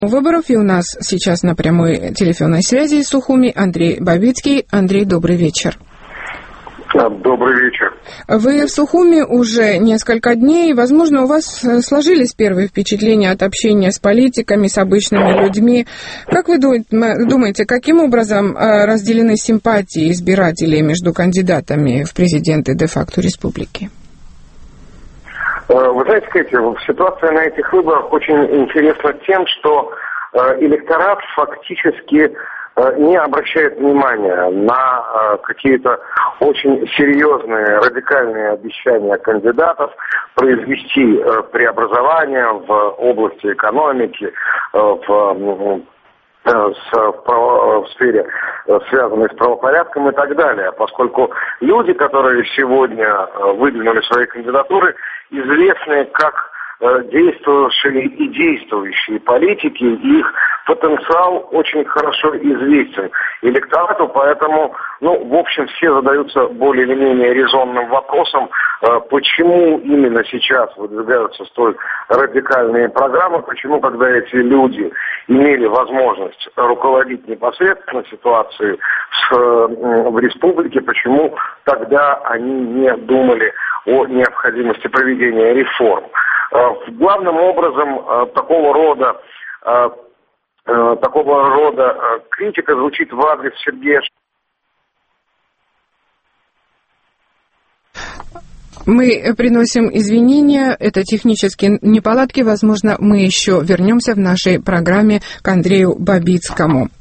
Выборов, и у нас сейчас на прямой телефонной связи из Сухуми Андрей Бабицкий. Андрей, добрый вечер. Добрый вечер. Вы в Сухуми уже несколько дней. Возможно, у вас сложились первые впечатления от общения с политиками, с обычными людьми. Как вы думаете, каким образом разделены симпатии избирателей между кандидатами в президенты де-факто республики? Вы знаете, Кэти, ситуация на этих выборах очень интересна тем, что электорат фактически не обращает внимания на какие-то очень серьезные, радикальные обещания кандидатов произвести преобразования в области экономики, в сфере, связанной с правопорядком и так далее, поскольку люди, которые сегодня выдвинули свои кандидатуры, известны как действовавшие и действующие политики, и их потенциал очень хорошо известен электорату, поэтому, в общем, все задаются более или менее резонным вопросом, почему именно сейчас выдвигаются столь радикальные программы, почему, когда эти люди имели возможность руководить непосредственно ситуацией в республике, почему тогда они не думали о необходимости проведения реформ. Главным образом такого рода критика звучит в адрес Сергея. Мы приносим извинения, это технические неполадки, возможно, мы еще вернемся в нашей программе к Андрею Бабицкому.